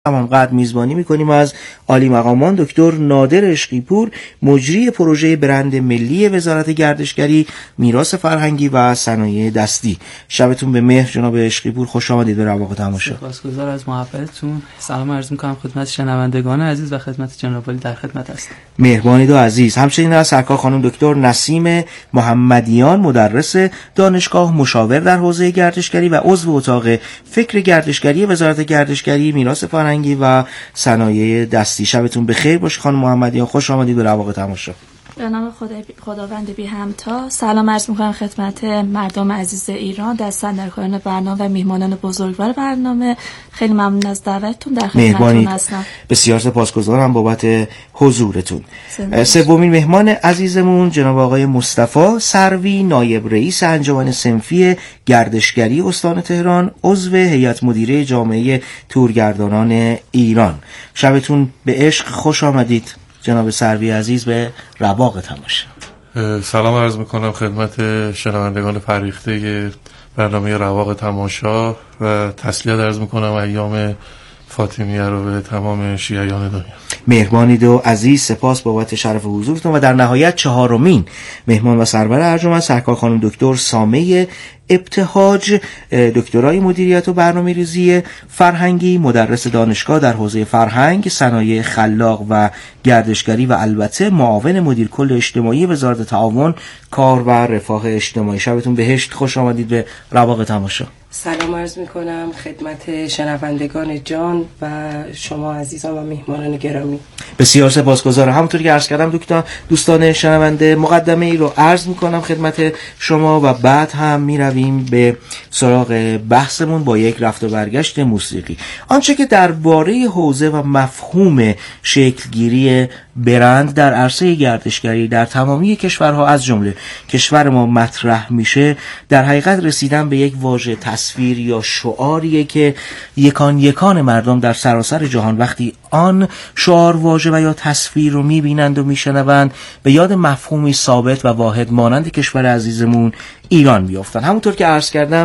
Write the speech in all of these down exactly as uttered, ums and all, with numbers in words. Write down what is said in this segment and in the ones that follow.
تمام قد میزبانی میکنیم از عالی مقامان دکتر نادر عشقی پور، مجری پروژه برند ملی وزارت گردشگری، میراث فرهنگی و صنایع دستی. شبتون به مهر جناب عشقی پور، خوش آمدید به رواق تماشا. سپاسگزار از محبتتون. سلام عرض میکنم خدمت شنوندگان عزیز و خدمت جناب عالی در خدمت هستم. مهربانی دو عزیز. همچنین از سرکار خانم دکتر نسیم محمدیان، مدرس دانشگاه، مشاور در حوزه گردشگری و عضو اتاق فکر گردشگری وزارت گردشگری، میراث فرهنگی و صنایع دستی. شبتون بخیر باشه خانم محمدیان، خوش آمدید به رواق تماشا. به نام خدا خداوند بی همتا. سلام عرض می‌کنم خدمت مردم عزیز ایران، دستاندرکاران برنامه و میهمانان بزرگوار برنامه. خیلی ممنون از دعوتتون، در خدمتتون هستم. بسیار سپاسگزارم بابت حضورتون. سومین مهمان عزیزمون جناب آقای مصطفی سروی، نایب رئیس انجمن صنفی گردشگری استان تهران، عضو هیئت مدیره جامعه تورگردانان ایران. شبتون به عشق، خوش آمدید جناب سروی عزیز به رواق تماشا. سلام عرض میکنم خدمت شنوندگان فریخته برنامه رواق تماشا و تسلیت عرض میکنم ایام فاطمیه رو به تمام شیعیان دنیا. مهربانید و عزیز، سپاس بابت شرف حضورتون. و در نهایت چهارمین مهمان و سرور ارجمند سرکار خانم دکتر سامه ابتهاج، دکترای مدیریت و برنامه‌ریزی فرهنگی، مدرس دانشگاه در حوزه فرهنگ، صنایع خلاق و گردشگری و البته معاون مدیر کل اجتماعی وزارت تعاون، کار و رفاه اجتماعی. شبتون بهشت، خوش آمدید به رواق تماشا. سلام عرض میکنم خدمت شنوندگان جان و شما عزیزان و میهمانان گرامی. بسیار سپاسگزارم. همونطوری که عرض کردم دکتر دوستان شنونده، مقدمه ای رو عرض میکنم خدمت شما و بعد هم میرویم به سراغ بحثمون با یک رفت و برگشت موسیقی. آنچه که درباره حوزه و مفهوم شکلگیری برند در عرصه گردشگری در تمامی کشورها از جمله کشور ما مطرح میشه، در حقیقت رسیدن به یک واژه تصویر یا شعاریه که یکان یکان مردم در سراسر جهان وقتی آن شعار، واژه و یا تصویر رو میبینند و میشنوند به یاد مفهومی ثابت و واحد مانند کشور عزیزمون ایران میافتند. همونطور که عرض کردم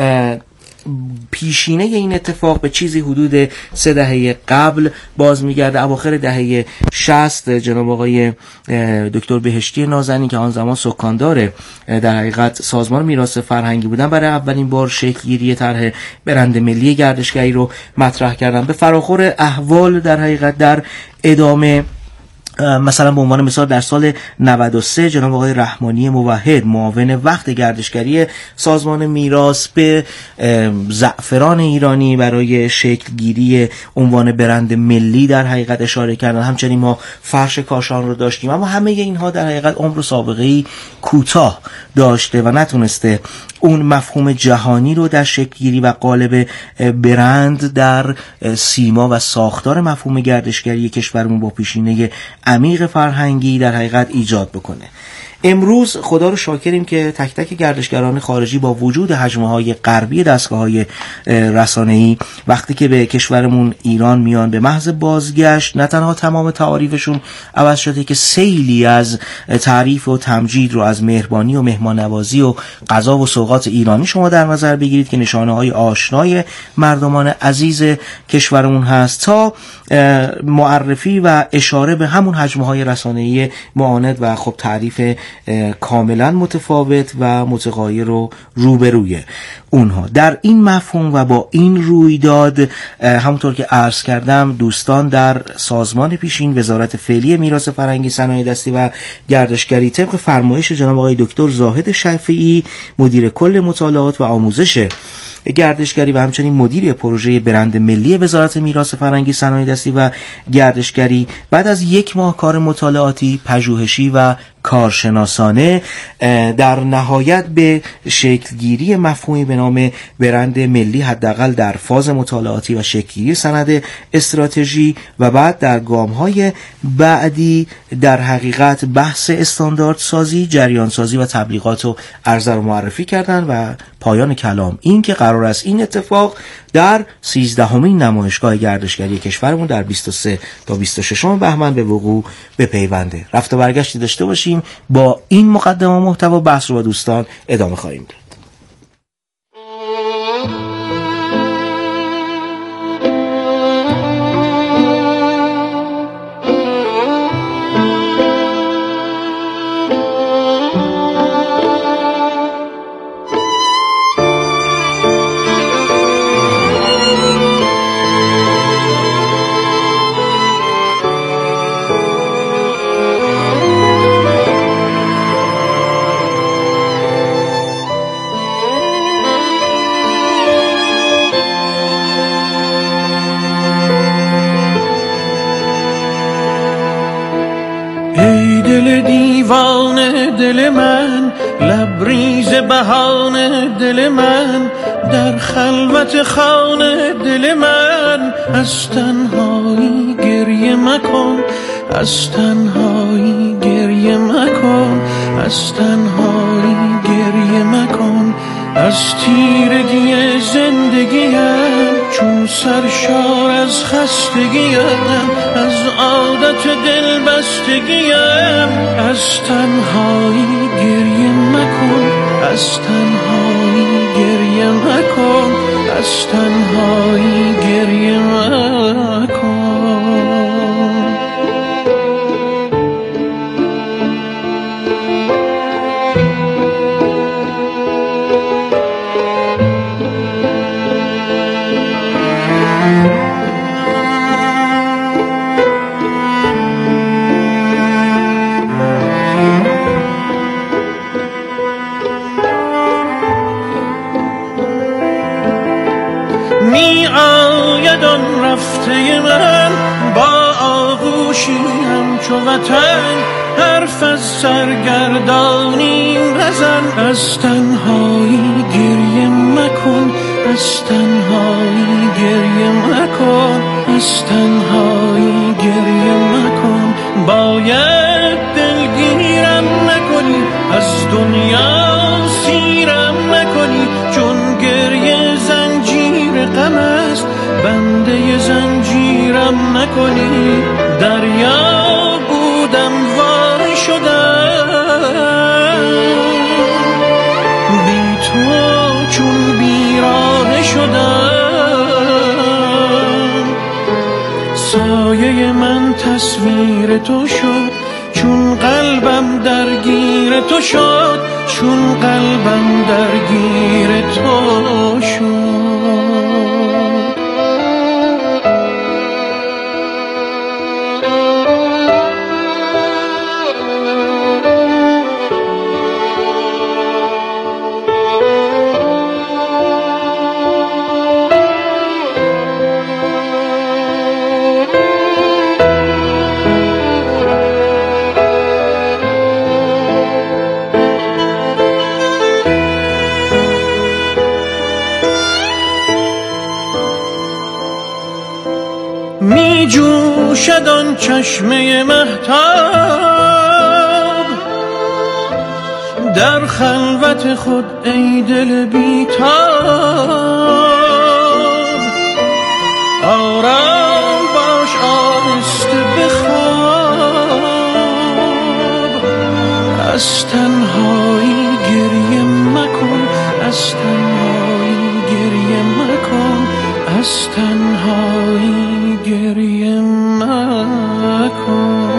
پیشینه این اتفاق به چیزی حدود سه دهه قبل باز میگرده. اواخر دهه شصت جناب آقای دکتر بهشتی نازنین که آن زمان سکاندار در حقیقت سازمان میراث فرهنگی بودن، برای اولین بار شکلگیری طرح برند ملی گردشگری رو مطرح کردن. به فراخور احوال در حقیقت در ادامه، مثلا به عنوان مثال در سال نود و سه جناب آقای رحمانی موحد، معاون وقت گردشگری سازمان میراث، به زعفران ایرانی برای شکلگیری عنوان برند ملی در حقیقت اشاره کردن. همچنین ما فرش کاشان رو داشتیم، اما همه اینها در حقیقت عمر و سابقه‌ای کوتاه داشته و نتونسته اون مفهوم جهانی رو در شکلگیری و قالب برند در سیما و ساختار مفهوم گردشگری کشورمون با پیشینه عمیق فرهنگی در حقیقت ایجاد بکنه. امروز خدا رو شاکریم که تک تک گردشگران خارجی با وجود حجمه‌های غربی دستگاه‌های رسانه‌ای وقتی که به کشورمون ایران میان، به محض بازگشت نه تنها تمام تعاریفشون عوض شده که سیلی از تعریف و تمجید رو از مهربانی و مهمان‌نوازی و غذا و سوغات ایرانی شما در نظر بگیرید که نشانه‌های آشنای مردمان عزیز کشورمون هست، تا معرفی و اشاره به همون حجم‌های رسانه‌ای معاند و خب تعریف کاملا متفاوت و متغایر و روبروی اونها. در این مفهوم و با این رویداد، همونطور که عرض کردم، دوستان در سازمان پیشین وزارت فعلی میراث فرهنگی، صنایع دستی و گردشگری طبق فرمایش جناب آقای دکتر زاهد شفیعی، مدیر کل مطالعات و آموزش گردشگری و همچنین مدیر پروژه برند ملی وزارت میراث فرهنگی، صنایع دستی و گردشگری، بعد از یک ماه کار مطالعاتی، پژوهشی و کارشناسانه، در نهایت به شکلگیری مفهومی به نام برند ملی، حداقل در فاز مطالعاتی و شکلگیری سند استراتژی و بعد در گام‌های بعدی در حقیقت بحث استاندارد سازی، جریان سازی و تبلیغات و عرضه رو معرفی کردن و پایان کلام این که قرار است این اتفاق در سیزدهمین نمایشگاه گردشگری کشورمون در بیست و سه تا بیست و شش بهمن به وقوع بپیونده. رفت و برگشتی داشته باشیم. با این مقدمه و محتوا بحث رو با دوستان ادامه خواهیم داد. دل دیوانه دل من، لبریز بهانه دل من، در خلوت خانه دل من، از تنهایی گریه مکن، از تنهایی گریه مکن، از تنهایی گریه مکن. از تیرگی زندگیم چون سرشار از خستگیم، از عادت دل بستگیم، از تنهایی گریه مکن، از تنهایی گریه مکن، از تنهایی گریه مکن. رفته من با آغوشی همچو وطن، حرف از سرگردانی بزن، از تنهایی گریه مکن، از تنهایی گریه مکن، از تنهایی گریه مکن. باید دلگیرم نکنی، از دنیا سیرم نکنی، چون گریه زنجیر غم است، بنده زنجیرم نکنی. دریا بودم وای شدم، بی تو چون بیراه شدم. سایه من تصویر تو شد، چون قلبم درگیر تو شد، چون قلبم درگیر تو شد. می جوشد آن چشمه مهتاب در خلوت خود، ای دل بی‌تاب. آرام باش آهسته بخواب، از تنهایی گریه مکن، از تنهایی گریه مکن، از تنهایی گریه مکن.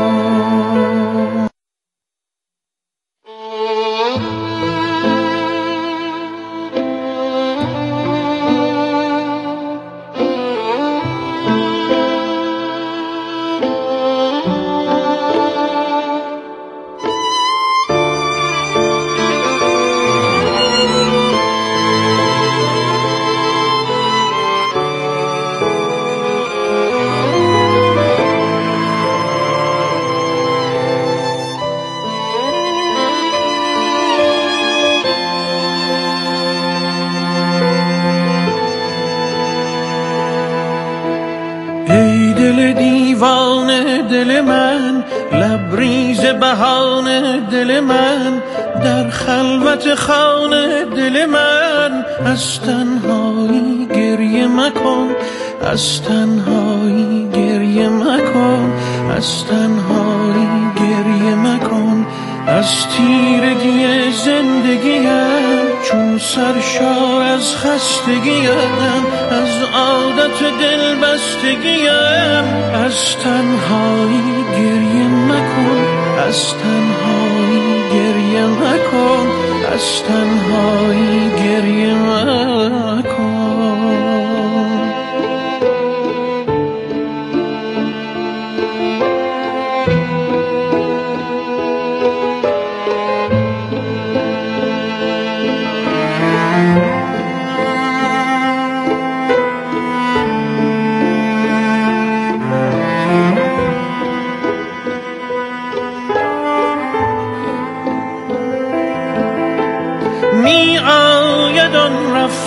دل من، لبریز بهانه دل من، در خلوت خانه دل من، از تنهایی گریه مکن، از تنهایی گریه مکن، از تنهایی گریه مکن. از تیرگی زندگیم چون سرشار از خستگیم، از عادت دل بستگیم، از تنهایی گریه مکن، از تنهایی گریه مکن، از تنهایی گریه مکن.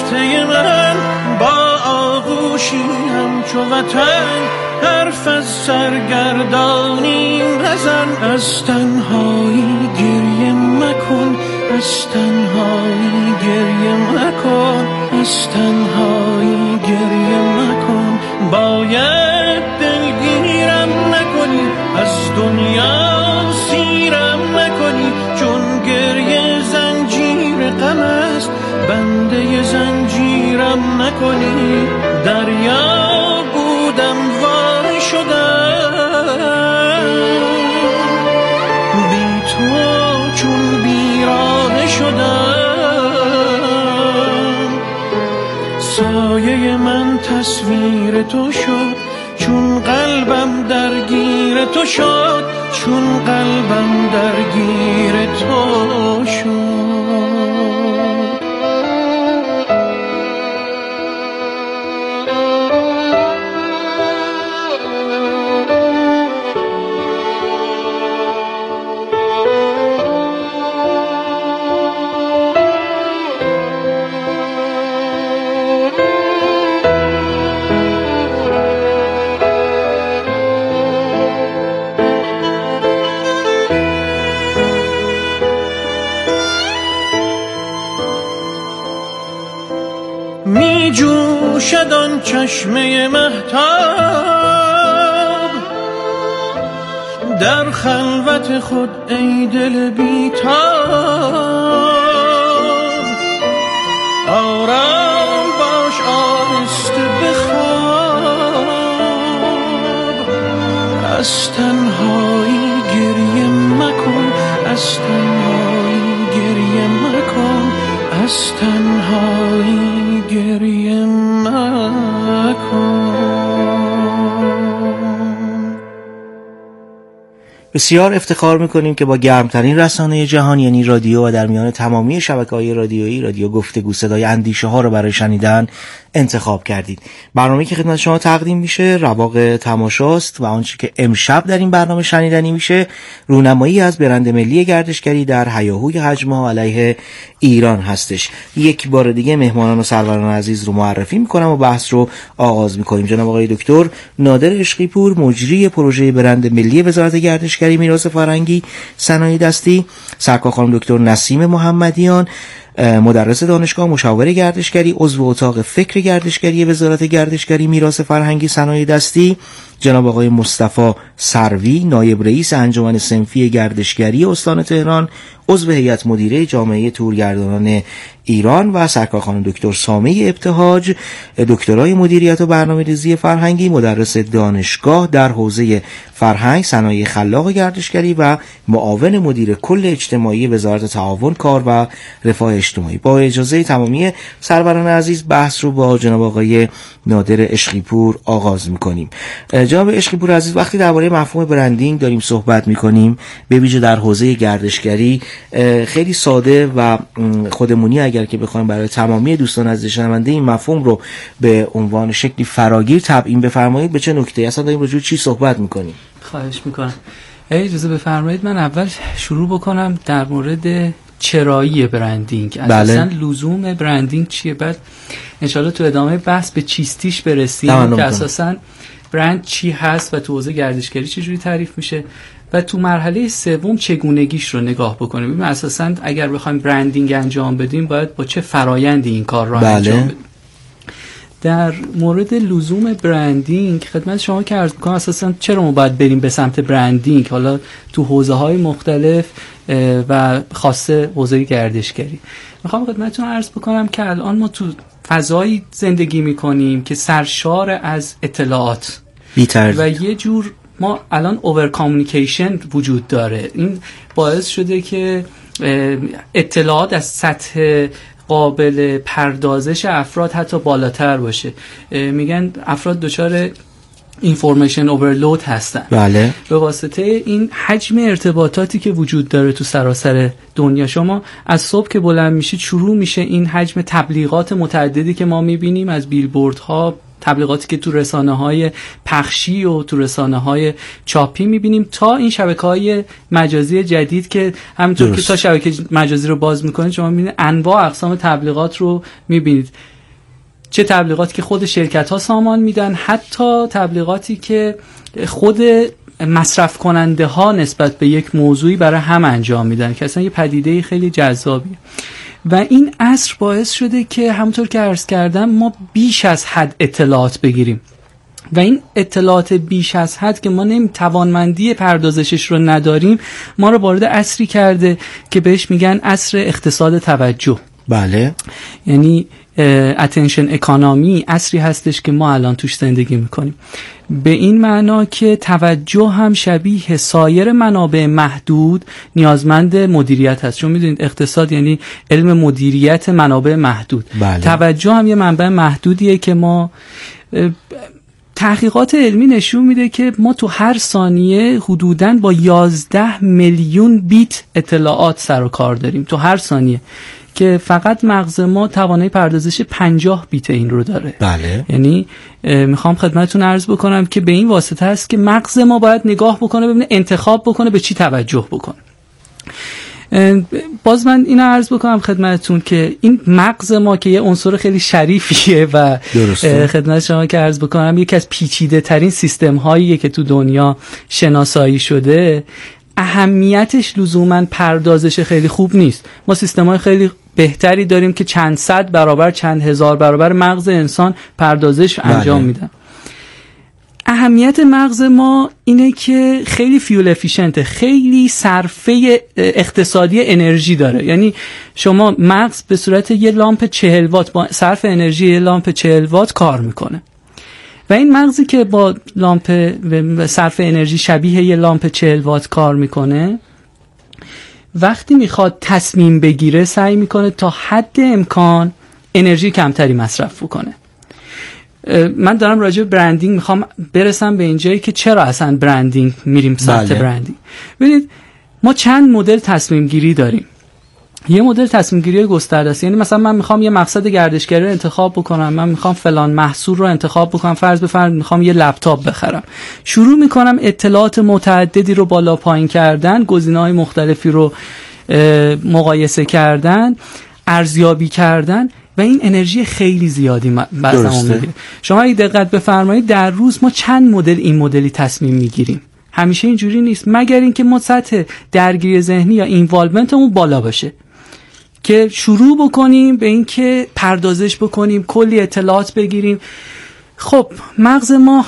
رفته من با آغوشی همچو وطن حرف از سرگردانی نزن. از تنهایی گریه مکن، از تنهایی گریه مکن، از تنهایی گریه مکن. باید دلگیرم نکنی، از دنیا سیرم نکنی، چون گریه زنجیر غم است بنده زنجیرم نکنی. دریا بودم وای شدم، بی تو چون بیراه شدم. سایه من تصویر تو شد، چون قلبم درگیر تو شد، چون قلبم درگیر تو شد. می جوشد آن چشمه مهتاب در خلوت خود ای دل بیتاب. آرام باش آهسته بخواب، از تنهایی گریه مکن، از تنهایی گریه مکن، از تنهایی گریه مکن. بسیار افتخار میکنیم که با گرمترین رسانه جهان یعنی رادیو و در میان تمامی شبکه‌های رادیویی رادیو گفتگو صدای اندیشه ها رو برای شنیدن انتخاب کردید. برنامه‌ای که خدمت شما تقدیم میشه رواق تماشاست و آنچه که امشب در این برنامه شنیدنی میشه رونمایی از برند ملی گردشگری در هیاهوی حجم‌ها علیه ایران هستش. یک بار دیگه مهمانان و سروران عزیز رو معرفی میکنم و بحث رو آغاز میکنیم. جناب آقای دکتر نادر عشقی پور، مجری پروژه برند ملی وزارت گردشگری میراث فرهنگی صنایع دستی، سرکار خانم دکتر نسیم محمدیان، مدرس دانشگاه، مشاور گردشگری، عضو اتاق فکر گردشگری وزارت گردشگری میراث فرهنگی صنایع دستی، جناب آقای مصطفی سروی، نایب رئیس انجمن صنفی گردشگری استان تهران، عضو هیئت مدیره جامعه تورگردانان ایران و سرکار خانم دکتر سامه ابتهاج، دکترای مدیریت و برنامه‌ریزی فرهنگی، مدرس دانشگاه در حوزه فرهنگ، صنایع خلاق گردشگری و معاون مدیر کل اجتماعی وزارت تعاون کار و رفاه اجتماعی. با اجازه تمامی سروران عزیز بحث رو با جناب آقای نادر عشقی پور آغاز می‌کنیم. جناب عشقی پور عزیز، وقتی درباره مفهوم برندینگ داریم صحبت می‌کنیم به ویژه در حوزه گردشگری، خیلی ساده و خودمونی اگر که بخوایم برای تمامی دوستان عزیز شنونده این مفهوم رو به عنوان شکلی فراگیر تبیین بفرمایید، به چه نکته‌ای اصلا داریم راجع به چی صحبت می‌کنیم؟ خواهش می‌کنم. اجازه بفرمایید من اول شروع بکنم در مورد چرایی برندینگ، اساساً لزوم برندینگ چیه، بعد انشالله تو ادامه بحث به چیستیش برسیم که اساساً برند چی هست و تو حوزه گردشگری چجوری تعریف میشه و تو مرحله سوم چگونگیش رو نگاه بکنیم. ببین اساساً اگر بخوایم برندینگ انجام بدیم باید با چه فرایندی این کار رو بله. انجام بدیم. در مورد لزوم برندینگ خدمت شما که عرض می‌کنم اساساً چرا ما باید بریم به سمت برندینگ، حالا تو حوزه‌های مختلف و خاصه حوزه گردشگری. میخوام خدمتتون عرض بکنم که الان ما تو فضایی زندگی می‌کنیم که سرشار از اطلاعات بی‌ترتیب و یه جور ما الان اوور کامیونیکیشن وجود داره. این باعث شده که اطلاعات از سطح قابل پردازش افراد حتی بالاتر باشه. میگن افراد دچار اینفورمیشن اورلود هستن. بله. به واسطه این حجم ارتباطاتی که وجود داره تو سراسر دنیا، شما از صبح که بلند میشید شروع میشه این حجم تبلیغات متعددی که ما میبینیم از بیلبوردها، تبلیغاتی که تو رسانه‌های پخشی و تو رسانه‌های چاپی می‌بینیم تا این شبکه‌های مجازی جدید که همونطور که تا شبکه مجازی رو باز می‌کنید شما می‌بینید انواع اقسام تبلیغات رو می‌بینید. چه تبلیغاتی که خود شرکت ها سامان میدن، حتی تبلیغاتی که خود مصرف کننده ها نسبت به یک موضوعی برای هم انجام میدن که اصلا یه پدیده خیلی جذابیه. و این عصر باعث شده که همونطور که عرض کردم ما بیش از حد اطلاعات بگیریم و این اطلاعات بیش از حد که ما نمی توانمندی پردازشش رو نداریم ما رو وارد عصری کرده که بهش میگن عصر اقتصاد توجه. بله. یعنی اتنشن اکانومی عصری هستش که ما الان توش زندگی میکنیم، به این معنا که توجه هم شبیه سایر منابع محدود نیازمند مدیریت هست. چون میدونید اقتصاد یعنی علم مدیریت منابع محدود. بله. توجه هم یه منبع محدودیه که ما تحقیقات علمی نشون میده که ما تو هر ثانیه حدوداً با یازده میلیون بیت اطلاعات سر و کار داریم تو هر ثانیه، که فقط مغز ما توانایی پردازش پنجاه بیت این رو داره. بله. یعنی میخوام خدمتتون عرض بکنم که به این واسطه هست که مغز ما باید نگاه بکنه ببینه انتخاب بکنه به چی توجه بکنه. باز من اینو عرض بکنم خدمتتون که این مغز ما که یه عنصر خیلی شریفیه و خدمت شما که عرض بکنم یکی از پیچیده ترین سیستم هاییه که تو دنیا شناسایی شده، اهمیتش لزوماً پردازش خیلی خوب نیست. ما سیستم‌های خیلی بهتری داریم که چند صد برابر چند هزار برابر مغز انسان پردازش انجام بله. میدن. اهمیت مغز ما اینه که خیلی فیول افیشنته، خیلی صرفه اقتصادی انرژی داره. یعنی شما مغز به صورت یه لامپ چهل وات با صرف انرژی یه لامپ چهل وات کار میکنه و این مغزی که با لامپ صرف انرژی شبیه یه لامپ چهل وات کار میکنه وقتی میخواد تصمیم بگیره سعی میکنه تا حد امکان انرژی کمتری مصرف کنه. من دارم راجع به برندینگ میخوام برسم به اینجایی که چرا اصلا برندینگ میریم سمت بله. برندینگ. ببینید ما چند مدل تصمیم گیری داریم. یه مدل تصمیم گیری گسترده است. یعنی مثلا من میخوام یه مقصد گردشگری رو انتخاب بکنم، من میخوام فلان محصول رو انتخاب بکنم، فرض بفرض میخوام یه لپتاپ بخرم، شروع میکنم اطلاعات متعددی رو بالا پایین کردن، گزینه‌های مختلفی رو مقایسه کردن، ارزیابی کردن و این انرژی خیلی زیادی بعضا میگیره. شما اگه دقت بفرمایید در روز ما چند مدل این مدلی تصمیم میگیریم. همیشه اینجوری نیست مگر اینکه ما سطح درگیری ذهنی یا اینوالومنتمون بالا باشه که شروع بکنیم به این که پردازش بکنیم، کلی اطلاعات بگیریم. خب مغز ما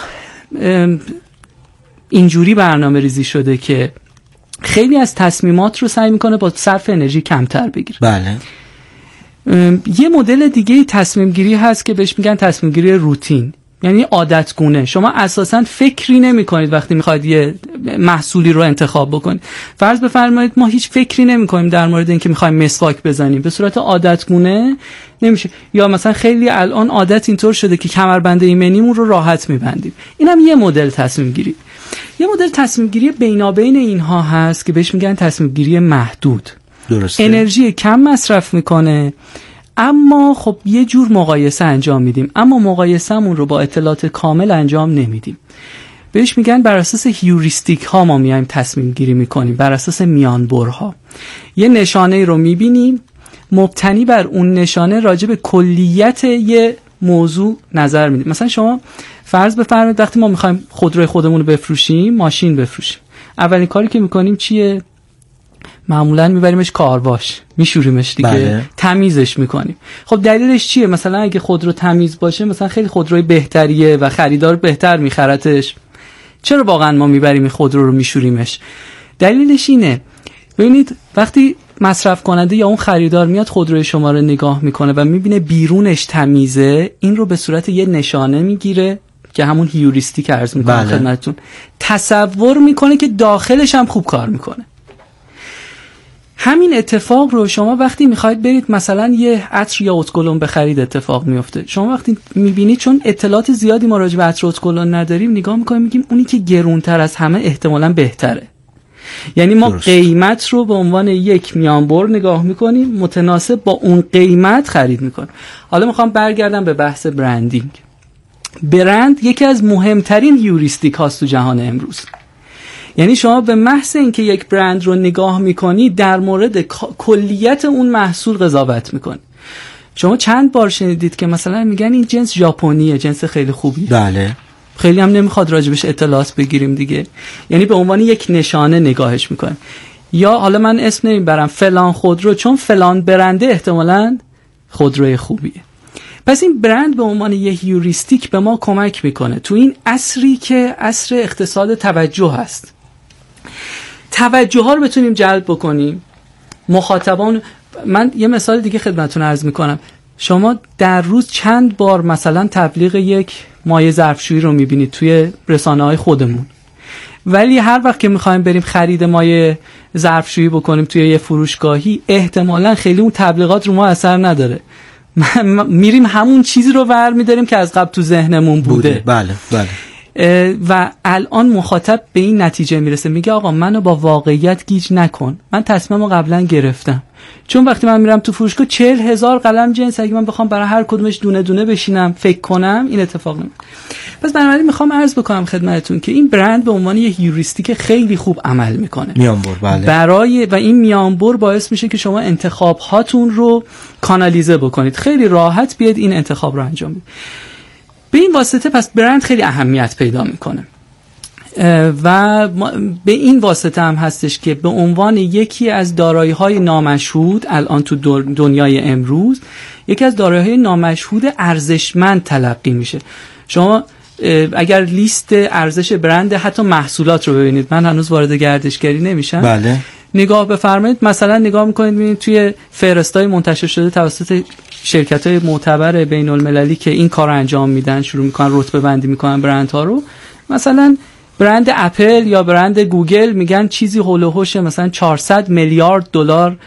اینجوری برنامه ریزی شده که خیلی از تصمیمات رو سعی میکنه با صرف انرژی کمتر بگیره. بله. یه مدل دیگه تصمیم گیری هست که بهش میگن تصمیم گیری روتین، یعنی عادتگونه. شما اساساً فکری نمی کنید وقتی میخواید یه محصولی رو انتخاب بکنید. فرض بفرمایید ما هیچ فکری نمی کنیم در مورد اینکه میخوایم مسواک بزنیم، به صورت عادتگونه نمیشه. یا مثلا خیلی الان عادت اینطور شده که کمربند ایمنیمون رو راحت میبندیم. اینم یه مدل تصمیم گیری. یه مدل تصمیم گیری بینابین اینها هست که بهش میگن تصمیم گیری محدود. درسته. انرژی کم مصرف میکنه اما خب یه جور مقایسه انجام میدیم، اما مقایسه‌مون رو با اطلاعات کامل انجام نمیدیم. بهش میگن بر اساس هیوریستیک ها ما میایم تصمیم گیری میکنیم، بر اساس میانبرها. یه نشانه رو میبینیم، مبتنی بر اون نشانه راجع به کلیت یه موضوع نظر میدیم. مثلا شما فرض بفرمایید وقتی ما میخوایم خودروی خودمون رو بفروشیم، ماشین بفروشیم، اولین کاری که میکنیم چیه؟ معمولا میبریمش کارواش، میشوریمش دیگه. بله. تمیزش میکنیم. خب دلیلش چیه؟ مثلا اگه خودرو تمیز باشه مثلا خیلی خودروی بهتریه و خریدار بهتر میخرتش. چرا واقعا ما میبریم این خودرو رو میشوریمش؟ دلیلش اینه ببینید وقتی مصرف کننده یا اون خریدار میاد خودروی شما رو نگاه میکنه و میبینه بیرونش تمیزه، این رو به صورت یه نشانه میگیره که همون هیوریستیک عرض میکنم بله. خدمتتون، تصور میکنه که داخلش هم خوب کار میکنه. همین اتفاق رو شما وقتی میخواید برید مثلا یه عطر یا اتکلون بخرید اتفاق میفته. شما وقتی میبینید چون اطلاعات زیادی ما راجع به عطر و اتکلون نداریم نگاه میکنیم میگیم اونی که گرونتر از همه احتمالاً بهتره. یعنی ما درست. قیمت رو به عنوان یک میانبر نگاه میکنیم، متناسب با اون قیمت خرید میکنیم. حالا میخوام برگردم به بحث برندینگ. برند یکی از مهمترین هیوریستیک هاست تو جهان امروز. یعنی شما به محض اینکه یک برند رو نگاه میکنی در مورد کلیت اون محصول قضاوت میکنی. شما چند بار شنیدید که مثلا میگن این جنس ژاپنیه، جنس خیلی خوبی؟ بله. خیلی هم نمیخواد راجبش اطلاعات بگیریم دیگه، یعنی به عنوان یک نشانه نگاهش میکنیم. یا حالا من اسم نمیبرم فلان خودرو چون فلان برنده احتمالاً خودروی خوبیه. پس این برند به عنوان یه هیوریستیک به ما کمک میکنه تو این عصری که عصر اقتصاد توجه هست. توجه ها رو بتونیم جلب بکنیم. مخاطبان، من یه مثال دیگه خدمتتون عرض میکنم. شما در روز چند بار مثلا تبلیغ یک مایع ظرفشویی رو میبینید توی رسانه‌های خودمون، ولی هر وقت که میخوایم بریم خرید مایع ظرفشویی بکنیم توی یه فروشگاهی احتمالاً خیلی اون تبلیغات رو ما اثر نداره. میریم همون چیزی رو ور میداریم که از قبل تو ذهنمون بوده, بوده. بله بله. و الان مخاطب به این نتیجه میرسه، میگه آقا منو با واقعیت گیج نکن، من تصمیمو قبلا گرفتم. چون وقتی من میرم تو فروشگاه چهل هزار قلم جنس، اگه من بخوام برای هر کدومش دونه دونه بشینم فکر کنم این اتفاق نمیفته. پس بنابراین میخوام عرض بکنم خدمتتون که این برند به عنوان یه هیوریستیک خیلی خوب عمل میکنه. میانبر بله. برای و این میانبر باعث میشه که شما انتخاب هاتون رو کانالیزه بکنید، خیلی راحت بیاید این انتخاب رو انجام بدید. به این واسطه پس برند خیلی اهمیت پیدا میکنه و به این واسطه هم هستش که به عنوان یکی از دارایی‌های نامشهود الان تو دنیای امروز یکی از دارایی‌های نامشهود ارزشمند تلقی میشه. شما اگر لیست ارزش برند حتی محصولات رو ببینید، من هنوز وارد گردشگری نمیشم، بله، نگاه بفرمایید، مثلا نگاه میکنید ببینید توی فهرست‌های منتشر شده توسط شرکت‌های معتبر بین‌المللی که این کار انجام میدن، شروع میکنن رتبه بندی میکنن برندها رو، مثلا برند اپل یا برند گوگل میگن چیزی هول و هوش مثلا چهارصد میلیارد دلار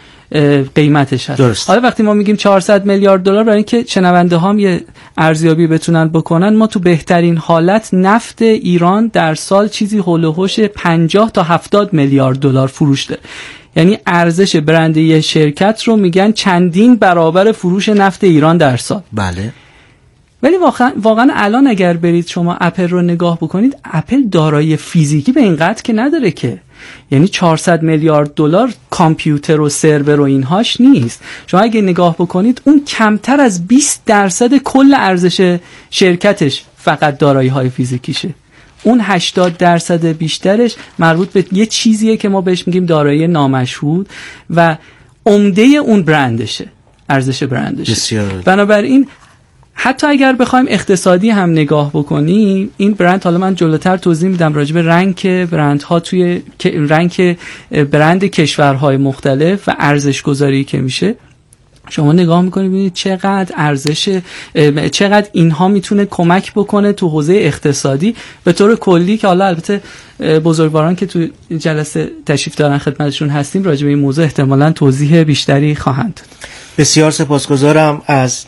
قیمتش هست. درست. حالا وقتی ما میگیم چهارصد میلیارد دلار، برای اینکه شنونده هام یه ارزیابی بتونن بکنن، ما تو بهترین حالت نفت ایران در سال چیزی هول و هوش پنجاه تا هفتاد میلیارد دلار فروش داره. یعنی ارزش برند یه شرکت رو میگن چندین برابر فروش نفت ایران در سال. بله. ولی واقعا واقعا الان اگر برید شما اپل رو نگاه بکنید، اپل دارایی فیزیکی به این قدر که نداره که، یعنی چهارصد میلیارد دلار کامپیوتر و سرور و اینهاش نیست. شما اگه نگاه بکنید اون کمتر از بیست درصد کل ارزش شرکتش فقط دارایی های فیزیکیشه. اون هشتاد درصد بیشترش مربوط به یه چیزیه که ما بهش میگیم دارایی نامشهود و عمده اون برندشه، ارزش برندشه. بسیار. بنابراین حتی اگر بخوایم اقتصادی هم نگاه بکنیم، این برند، حالا من جلوتر توضیح میدم راجع به رنک برندها توی رنک برند کشورهای مختلف و ارزش گذاری که میشه، شما نگاه میکنید ببینید چقدر ارزش، چقدر اینها میتونه کمک بکنه تو حوزه اقتصادی به طور کلی، که حالا البته بزرگواران که تو جلسه تشریف دارن خدمتشون هستیم راجع به این موضوع احتمالاً توضیح بیشتری خواهند. بسیار سپاسگزارم از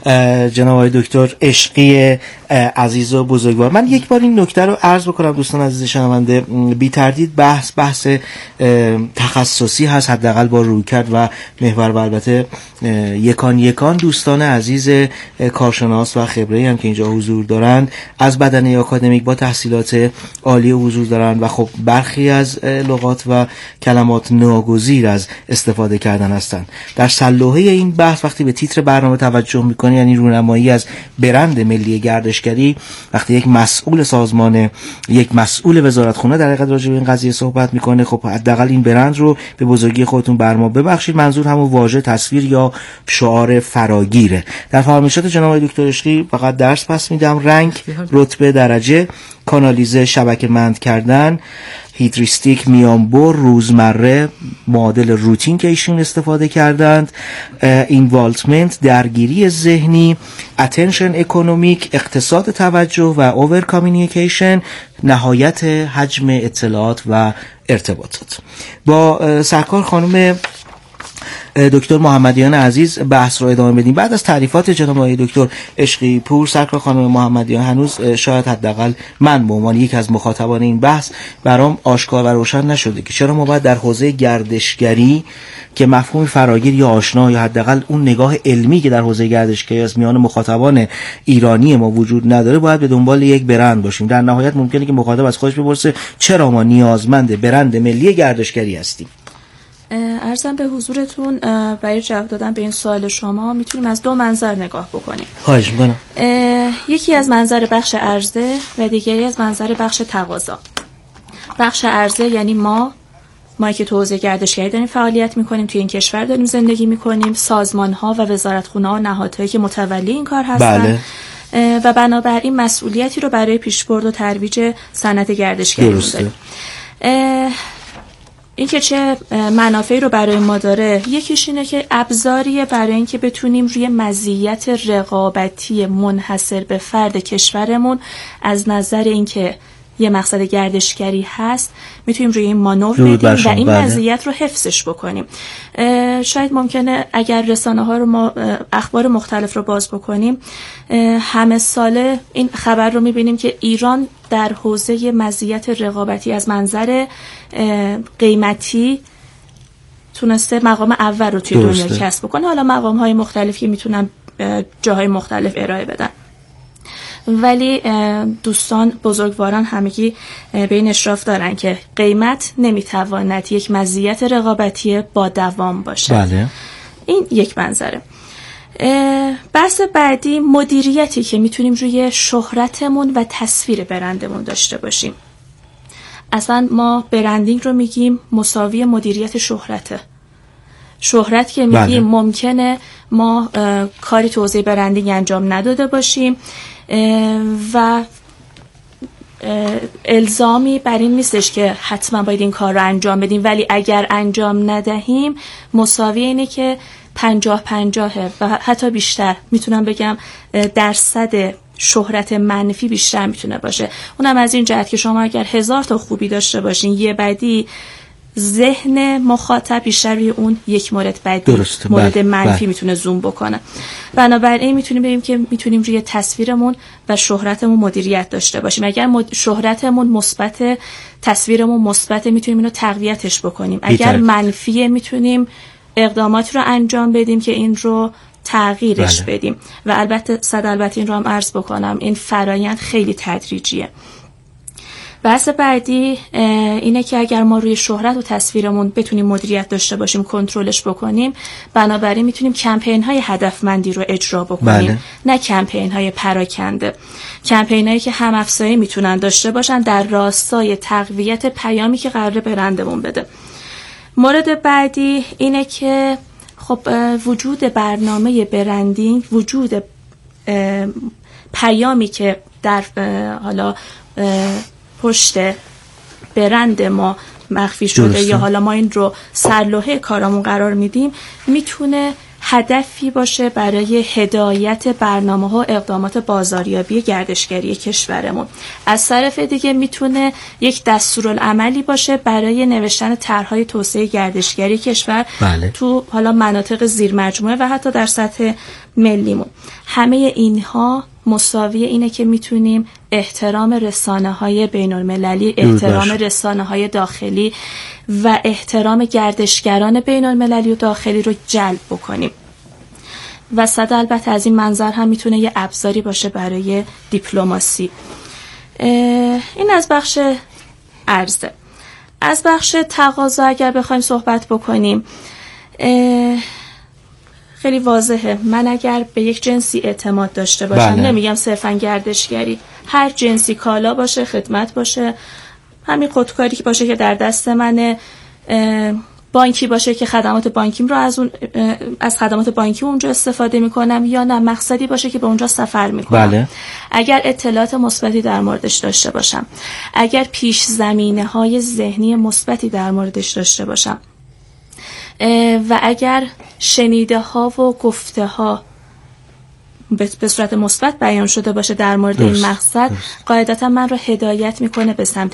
جناب آقای دکتر عشقی عزیز و بزرگوار. من یک بار این نکته رو عرض بکنم دوستان عزیز شنونده، بی تردید بحث بحث تخصصی هست، حداقل با رویکرد و محور و البته یکان یکان دوستان عزیز کارشناس و خبره‌ای هم که اینجا حضور دارند از بدنه آکادمیک با تحصیلات عالی حضور دارند و خب برخی از لغات و کلمات ناگزیر از استفاده کردن هستند. در سلوحه این بحث وقتی به تیتر برنامه توجه می‌کنی، یعنی رونمایی از برند ملی گردشگری، وقتی یک مسئول سازمان، یک مسئول وزارتخونه در حقیقت راجع به این قضیه صحبت میکنه، خب حداقل این برند رو به بزرگی خودتون بر ما ببخشید، منظور همون واژه، تصویر یا شعار فراگیره. در فرمایشات جناب آقای دکتر عشقی فقط درس پس میدم: رنگ، رتبه، درجه، کانالیزه، شبکه مند کردن، هیدریستیک، میانبر، روزمره، معادل روتین که ایشون استفاده کردند، اینوالتمنت، درگیری ذهنی، اتنشن اکونومیک، اقتصاد توجه و اوور کامیونیکیشن، نهایت حجم اطلاعات و ارتباطات. با سرکار خانم دکتر محمدیان عزیز بحث رو ادامه بدیم. بعد از تعریفات جناب آقای دکتر عشقی پور، سرکار خانم محمدیان، هنوز شاید حداقل من به عنوان یک از مخاطبان این بحث برام آشکار و روشن نشده که چرا ما باید در حوزه گردشگری که مفهوم فراگیر یا آشنا یا حداقل اون نگاه علمی که در حوزه گردشگری از میان مخاطبان ایرانی ما وجود نداره، باید به دنبال یک برند باشیم. در نهایت ممکنه که مخاطب از خودش بپرسه چرا ما نیازمند برند ملی گردشگری هستیم. عرضم به حضورتون برای جواب دادن به این سوال شما میتونیم از دو منظر نگاه بکنیم. خواهش میکنم. یکی از منظر بخش عرضه و دیگری از منظر بخش تقاضا. بخش عرضه یعنی ما ما که تو حوزه گردشگری داریم فعالیت میکنیم، توی این کشور داریم زندگی میکنیم، سازمان ها و وزارتخونه ها و نهادهایی که متولی این کار هستن. بله. و بنابراین مسئولیتی رو برای پیشبرد و ترویج صنعت گردشگری داریم. این که چه منافعی رو برای ما داره، یکیش اینه که ابزاریه برای اینکه بتونیم روی مزیت رقابتی منحصر به فرد کشورمون از نظر اینکه یه مقصد گردشگری هست میتونیم روی این مانور بدیم و این مزیت رو حفظش بکنیم. شاید ممکنه اگر رسانه ها رو ما اخبار مختلف رو باز بکنیم همه ساله این خبر رو میبینیم که ایران در حوزه مزیت رقابتی از منظر قیمتی تونسته مقام اول رو توی دنیا کسب بکنه. حالا مقام های مختلفی میتونن جاهای مختلف ارائه بدن، ولی دوستان بزرگواران همگی به این اشراف دارن که قیمت نمیتواند یک مزیت رقابتی با دوام باشه. بله. این یک منظره. بحث بعدی مدیریتی که میتونیم روی شهرتمون و تصویر برندمون داشته باشیم. اصلا ما برندینگ رو میگیم مساوی مدیریت شهرته. شهرت که میگیم بله. ممکنه ما کاری تو حوزه برندینگ انجام نداده باشیم و الزامی بر این نیستش که حتما باید این کار رو انجام بدیم، ولی اگر انجام ندهیم مساوی اینه که پنجاه پنجاهه و حتی بیشتر، میتونم بگم درصد شهرت منفی بیشتر میتونه باشه. اونم از این جهت که شما اگر هزار تا خوبی داشته باشین یه بدی، ذهن مخاطب بیشتر روی اون یک مورد بدی درسته. مورد بل. منفی بل. میتونه زوم بکنه. بنابراین میتونیم بگیم که میتونیم روی تصویرمون و شهرتمون مدیریت داشته باشیم. اگر مد... شهرتمون مثبت، تصویرمون مثبت، میتونیم اینو تقویتش بکنیم. اگر بیتر. منفیه میتونیم اقدامات رو انجام بدیم که این رو تغییرش بله. بدیم. و البته صد البته این رو هم عرض بکنم این فرایند خیلی تدریجیه. بحث بعدی اینه که اگر ما روی شهرت و تصویرمون بتونیم مدیریت داشته باشیم، کنترلش بکنیم، بنابراین میتونیم کمپین های هدفمندی رو اجرا بکنیم. بله. نه کمپین های پراکنده، کمپین هایی که هم افزایی میتونن داشته باشن در راستای تقویت پیامی که قراره برندمون بده. مورد بعدی اینه که خب وجود برنامه برندینگ، وجود پیامی که در حالا پشت برند ما مخفی شده درسته. یا حالا ما این رو سرلوحه کارمون قرار میدیم، میتونه هدفی باشه برای هدایت برنامه ها و اقدامات بازاریابی گردشگری کشورمون. از طرف دیگه میتونه یک دستورالعملی باشه برای نوشتن طرح‌های توسعه گردشگری کشور بله. تو حالا مناطق زیر مجموعه و حتی در سطح ملیمون. همه اینها مساوی اینه که میتونیم احترام رسانه‌های بین‌المللی، احترام رسانه‌های داخلی و احترام گردشگران بین‌المللی و داخلی رو جلب بکنیم. و صد البته از این منظر هم میتونه یه ابزاری باشه برای دیپلماسی. این از بخش عرضه. از بخش تقاضا اگر بخوایم صحبت بکنیم، خیلی واضحه. من اگر به یک جنسی اعتماد داشته باشم، بله. نمیگم صرفا گردشگری، هر جنسی کالا باشه، خدمت باشه، همین خودکاری که باشه که در دست منه، بانکی باشه که خدمات بانکیم رو از اون از خدمات بانکی اونجا استفاده میکنم، یا نه مقصدی باشه که به اونجا سفر میکنم. بله. اگر اطلاعات مثبتی در موردش داشته باشم، اگر پیش زمینه های ذهنی مثبتی در موردش داشته باشم و اگر شنیده ها و گفته ها به صورت مثبت بیان شده باشه در مورد درست. این مقصد، قاعدتا من رو هدایت میکنه به سمت